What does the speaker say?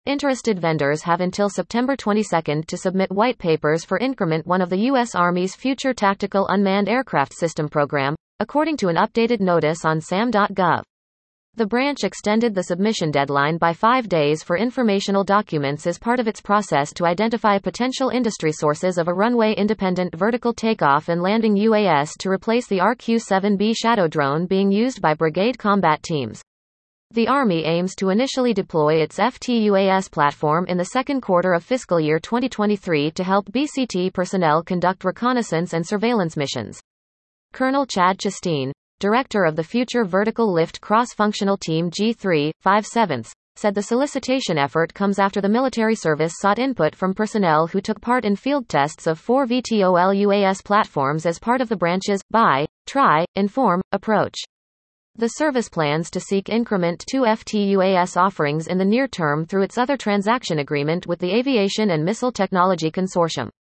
Interested vendors have until September 22 to submit white papers for Increment 1 of the U.S. Army's Future Tactical Unmanned Aircraft System program, according to an updated notice on SAM.gov. The branch extended the submission deadline by 5 days for informational documents as part of its process to identify potential industry sources of a runway-independent vertical takeoff and landing UAS to replace the RQ-7B Shadow drone being used by brigade combat teams. The Army aims to initially deploy its FTUAS platform in the second quarter of fiscal year 2023 to help BCT personnel conduct reconnaissance and surveillance missions. Colonel Chad Chasteen, director of the Future Vertical Lift Cross-Functional Team G3, 5/7, said the solicitation effort comes after the military service sought input from personnel who took part in field tests of 4 VTOL UAS platforms as part of the branch's buy, try, inform approach. The service plans to seek Increment 2 FTUAS offerings in the near term through its other transaction agreement with the Aviation and Missile Technology Consortium.